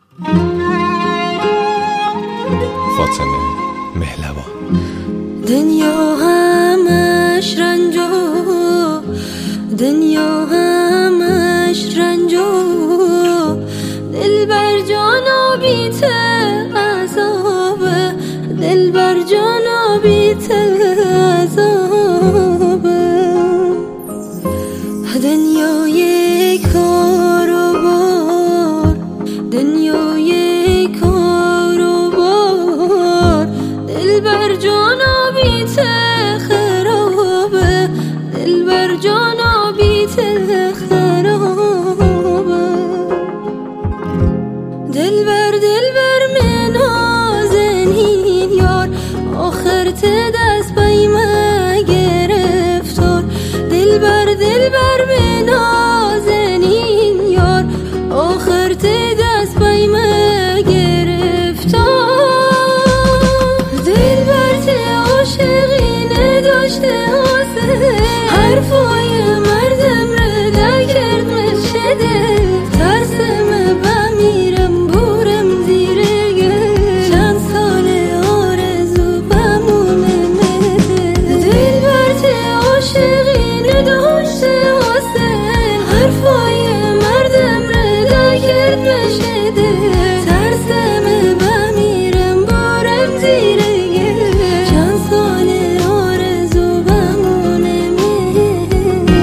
فاطمه مهلوان. دنیا همش رنج و دنیا همش رنج و دل بر جانا بیت عذاب، دل بر جانا بیت عذاب. دنیای کار و بار، دنیای کار و بار، دل بر جانا بیت خراب، دل بر جانا بیت خراب. دل بر من نازنین یار، آخر ته دست بای من گرفتار. دل بر من نازنین یار، آخر ته دست بای من گرفتار. دل بر ته عاشقی نداشته حاصل، حرفای مردم رو در کرد مشده. ترسم بمیرم بورم زیر گل، چند سال آرزو بمونه مده. دل بر ته عاشقی نداشته حاصل، حرفای مردم رو در کرد مشده. ترسم بمیرم بورم زیر گل، چند سال آرزو بمونه مده.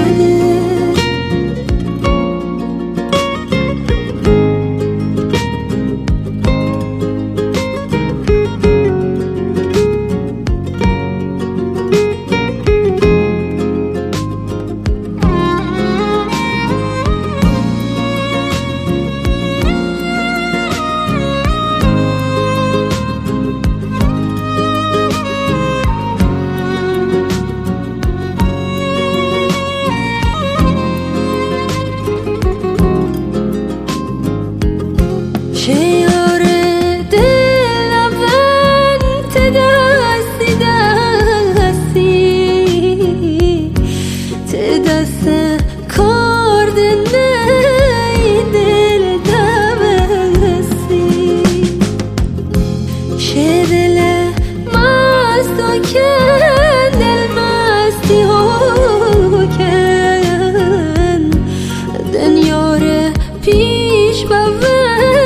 شیار دل اول ته دستی دستی، ته دست کار دنی دل دستی. شه دل مست و کن، دل مستی ها کن. دنیا رو پیش ببر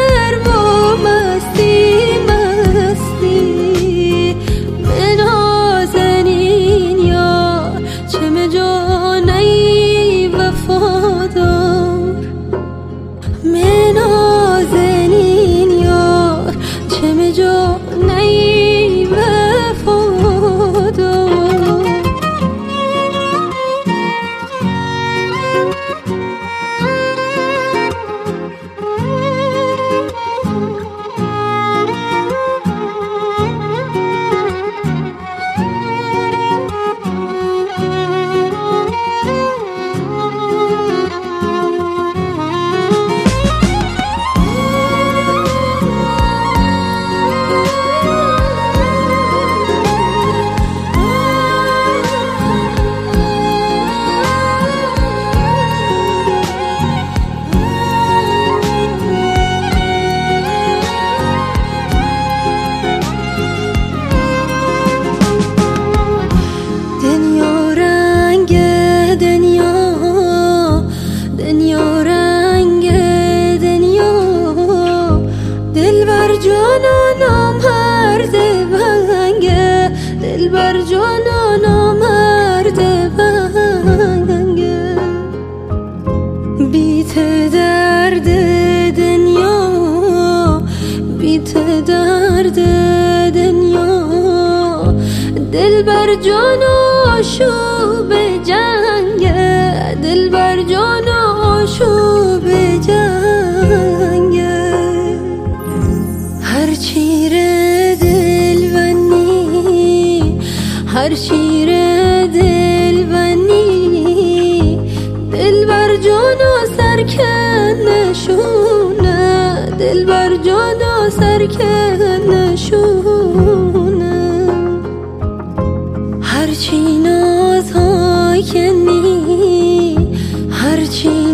دل بر جانا مرد بنگه. بیت درد دنیا، بیت درد دنیا، دل بر جانا شوب جنگه. دل بر جانا شوب جنگه. هر چیر هر شیر دل بنی، دل بر جانا سرکنشونه. دل بر جانا سرکنشونه. هرچی نازها کنی، هرچی